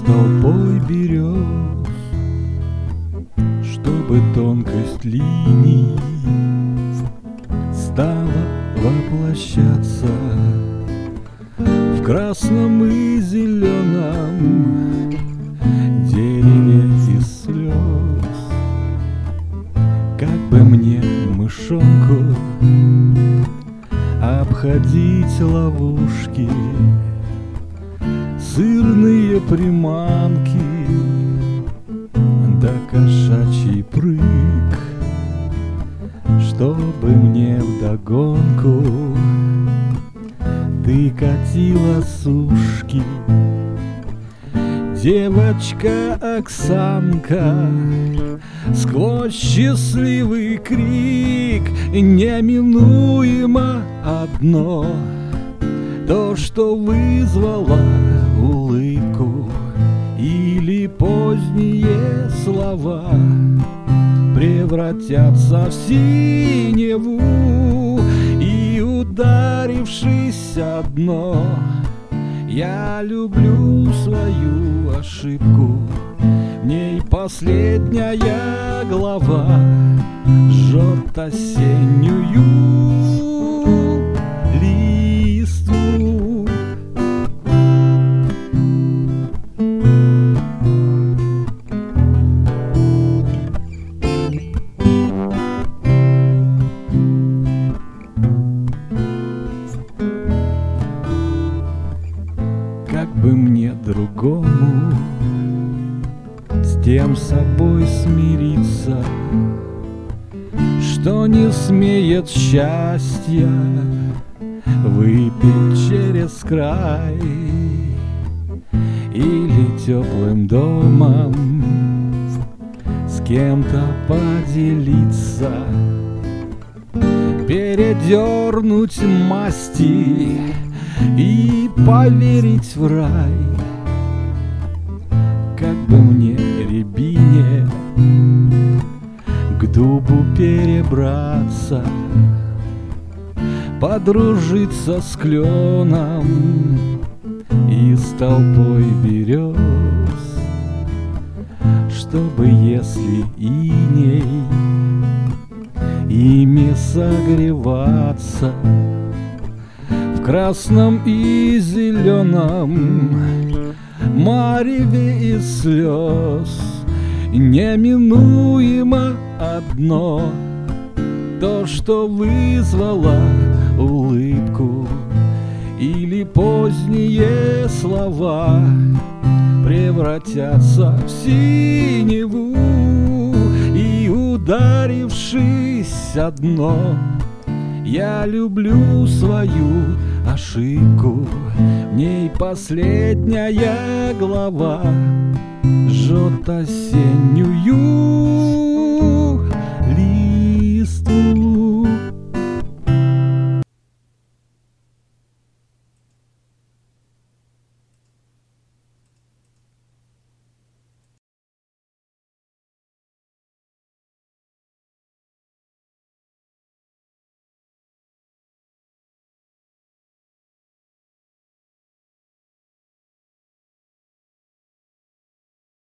толпой берез, чтобы тонкость линий стала воплощаться в красном и зеленом дереве из слез. Как бы мне, мышонку, обходить ловушки, сырные приманки да кошачий прыг, чтобы мне вдогонку ты катила сушки, девочка Оксанка. Сквозь счастливый крик неминуемо одно, то, что вызвало улыбку или поздние слова, превратятся в синеву. И ударившись о дно, я люблю свою ошибку. В ней последняя глава жжет осеннюю листву. Как бы мне другому с тем собой смириться, что не смеет счастья выпить через край, или теплым домом с кем-то поделиться, передернуть масти и поверить в рай. Как бы мне, рябине, к дубу перебраться, подружиться с кленом и с толпой берез, чтобы, если иней ими согреваться, в красном и зеленом мареве из слез неминуемо одно, то, что вызвало улыбку или поздние слова, превратятся в синеву. И ударившись о дно, я люблю свою ошибку. В ней последняя глава жжет осеннюю